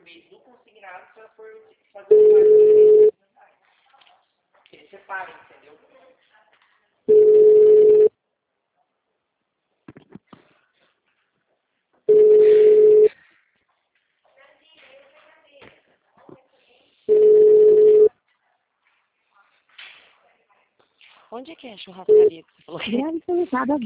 vez do consignado, se ela for fazer o que eles separem, entendeu? Onde é que é a churrascaria que você falou?